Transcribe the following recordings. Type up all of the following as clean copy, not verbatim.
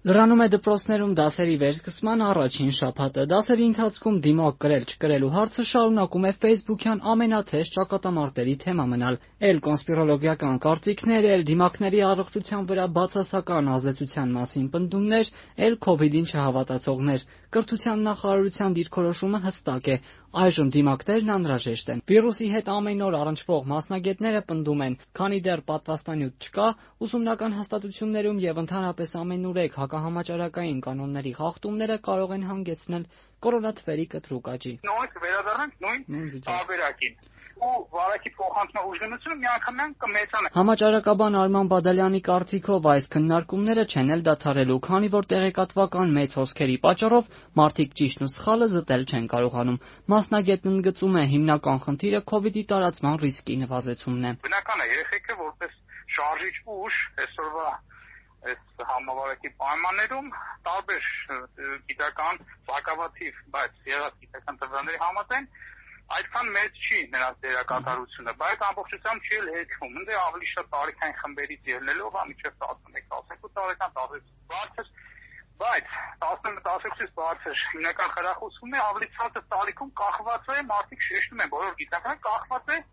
Լրանում է դպրոցներում դասերի վերսկսման առաջին շաբաթը։ Դասերի ընթացքում դիմակ կրել-չկրելու հարցը շարունակում է ֆեյսբուքյան ամենաթեժ ճակատամարտերի թեմա մնալ։ Էլ կոնսպիրոլոգիական կարծիքներ, էլ դիմակների առողջության վրա բացասական ազդեցության մասին պնդումներ, էլ Covid-ին չհավատացողներ։ Կրթության նախարարության դիրքորոշումը հստակ է։ Այժմ դիմակներն անհրաժեշտ են։ Վիրուսի հետ ամեն օր առնչվող մասնագետները պնդում են, քանի դեռ պատվաստանյութ չկա, ուսումնական հաստատություններում եւ ընդհանրապես ամենուրեք հակահամաճարակային կանոնների խախտումները կարող են հանգեցնել կորոնաթվերի կտրուկ աճի։ Նույնիսկ վերադառնանք նույն տարբերակին ու վարակի փոխանցման ուժգնությունը միանգամայն կմեծանա։ Համաճարակաբան Արման Բադալյանի կարծիքով այս քննարկումները չեն էլ դադարելու, քանի որ տեղեկատվական մեծ հոսքերի պատճառով մարդիկ ճիշտն ու սխալը զտել չեն կարողանում։ Մասնագետն ընդգծում է, հիմնական խնդիրը Covid-ի տարածման ռիսկի նվազեցումն է։ Բնական է, երեխեքը որպես շարժիչ ուժ այսօրվա այս համավարակի պայմաններում տարբեր գիտական սակավաթիվ, բայց եղած գիտական տվյալների համաձայն այդքան մեծ չի նրանց դերակատարությունը, բայց ամբողջությամբ չի էլ հեքվում։ Ընդ ավելի շատ տարիքային խմբերից ելնելով մինչև 11-12 տարեկան բարձր, բայց 11-12-ից բարձր հիմնական խրախուսումն է ավելի ցածր տարիքում կախված է, մարդիկ շեշտում են, բոլոր գիտնականները կախված է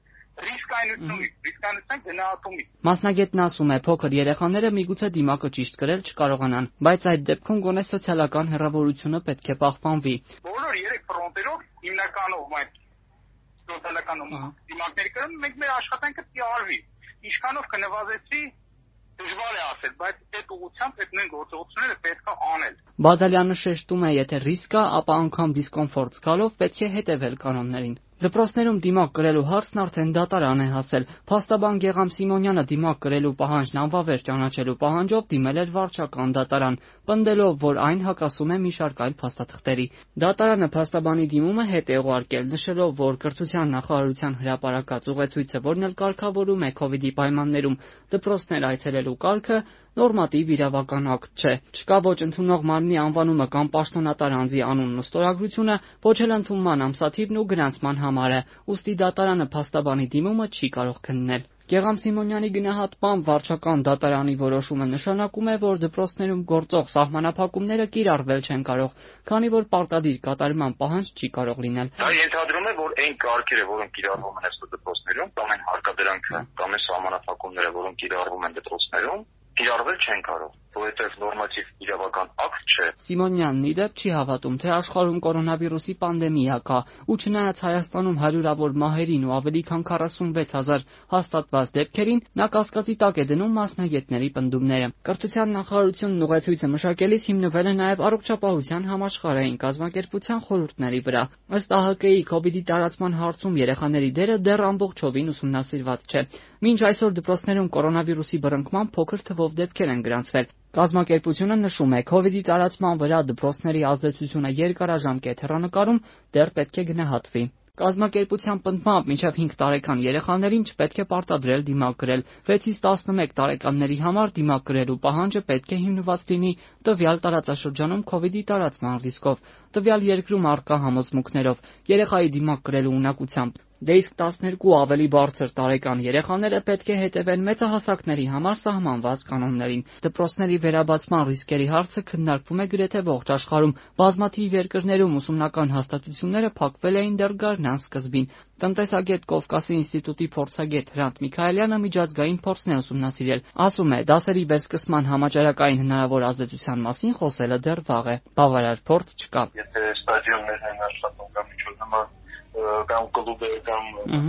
ռիսկայնության գնահատումից։ Մասնագետն ասում է, փոքր երեխաները միգուցե դիմակը ճիշտ կրել չկարողանան, բայց այդ դեպքում գոնե սոցիալական հեռավորությունը պետք է պահպանվի։ Բոլոր երեք ֆրոնտերով հիմնականով այդ սոցիալական դիմակների կրում մենք մեր աշխատանքը պիտի արվի։ Ինչքանով կնվազեցվի դժվար է ասել, բայց այդ ուղղությամբ այդ նույն գործողությունները պետք է անել։ Բադալյանը շեշտում է, եթե ռիսկ կա, ապա անգամ դիսկոմֆորտ զգալով պետք է հետևել կանոններին։ Դպրոցներում դիմակ կրելու հարցն արդեն դատարան է հասել։ Փաստաբան Գեգամ Սիմոնյանը դիմակ կրելու պահանջն անվավեր ճանաչելու պահանջով դիմել էր վարչական դատարան, պնդելով, որ այն հակասում է մի շարք այլ փաստաթղթերի։ Դատարանը փաստաբանի դիմումը հետ է ուղարկել, նշելով, որ կրթության նախարարության հրապարակած ուղեցույցը, որն էլ կարգավորում է Covid-ի պայմաններում դպրոցներ այցելելու կարգը, նորմատիվ իրավական ակտ չէ։ Չկա ոչ ընդունող մարմնի անվանումը կամ պաշտոնատար անձի անունն ու ստորագրությունը, ոչ էլ ընդունման ամսաթիվն ու գրանցման համարը, ուստի դատարանը փաստաբանի դիմումը չի կարող քննել։ Գեգամ Սիմոնյանի գնահատմամբ վարչական դատարանի որոշումը նշանակում է, որ դպրոցներում գործող սահմանափակումները կիրառվել չեն կարող, քանի որ պարտադիր կատարման պահանջ չի կարող լինել։ Դա ենթադրում է, որ այն կարգերը, որոնք կիրառվում են այսօր դպրոցներում, կամ այն հարկադրանքը, կամ այն սահմանափակումները, որոնք կիրառվում են դպրոցներում, կիրառվել չեն կարող, որովհետև նորմատիվ իրավական ակտ չէ։ Սիմոնյանն ի դեպ չի հավատում, թե աշխարհում կորոնավիրուսի պանդեմիա կա, ու չնայած Հայաստանում հարյուրավոր մահերին ու ավելի քան 46,000 հաստատված դեպքերին, նա կասկածի տակ է դնում մասնագետների պնդումները։ Կրթության նախարարությունն ուղեցույցը մշակելիս հիմնվել է նաև առողջապահության համաշխարհային կազմակերպության խորհուրդների վրա։ Ըստ ԱՀԿ-ի Covid-ի տարածման հարցում երեխաների դերը դեռ ամբողջովին ուսումնասիրված չէ։ Մինչ այսօր դպրոցներում կորոնավիրուսի բռնկման փոքր թվով դեպքեր են գրանցվել։ Կազմակերպությունը նշում է, Covid-ի տարածման վրա դպրոցների ազդեցությունը երկարաժամկետ հեռանկարում դեռ պետք է գնահատվի։ Կազմակերպության պնդմամբ մինչև 5 տարեկան երեխաներին չպետք է պարտադրել դիմակ կրել։ 6-ից 11 տարեկանների համար դիմակ կրելու պահանջը պետք է հիմնված լինի տվյալ տարածաշրջանում Covid-ի տարածման ռիսկով, տվյալ երկրում առկա համոզմունքներով, երեխայի դիմակ կրելու ունակությամբ։ Դե իսկ 12 ու ավելի բարձր տարեկան երեխաները պետք է հետևեն մեծահասակների համար սահմանված կանոններին։ Դպրոցների վերաբացման ռիսկերի հարցը քննարկվում է գրեթե ողջ աշխարհում։ Բազմաթիվ երկրներում ուսումնական հաստատությունները փակվել էին դեռ գարնան սկզբին։ Տնտեսագետ Կովկասի ինստիտուտի փորձագետ Հրանտ Միքայելյանը միջազգային փորձն է ուսումնասիրել։ Ասում է, դասերի վերսկսման համաճարակային հնարավոր ազդեցության մասին խոսելը դեռ վաղ է։ Բավարար փորձ չկա։ Եթե ստադիոններն են աշխատում կամ ինչ-որ նման կամ կլուբեր կամ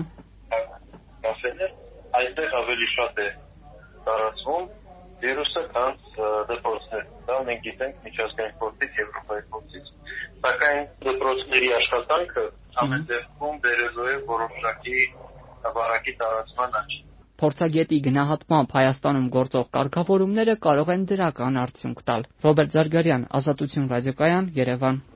կաֆեներ, այստեղ ավելի շատ է տարածվում վիրուսը, քան դպրոցներ։ Դա մենք գիտենք միջազգային փորձից, Եվրոպայի փորձից։ Սակայն դպրոցների աշխատանքը ամեն դեպքում բերելու է որոշակի վարակի տարածման աճ։ Փորձագետի գնահատմամբ Հայաստանում գործող կարգավորումները կարող են դրական արդյունք տալ։ Ռոբերտ Զարգարյան, Ազատություն ռադիոկայան, Երևան։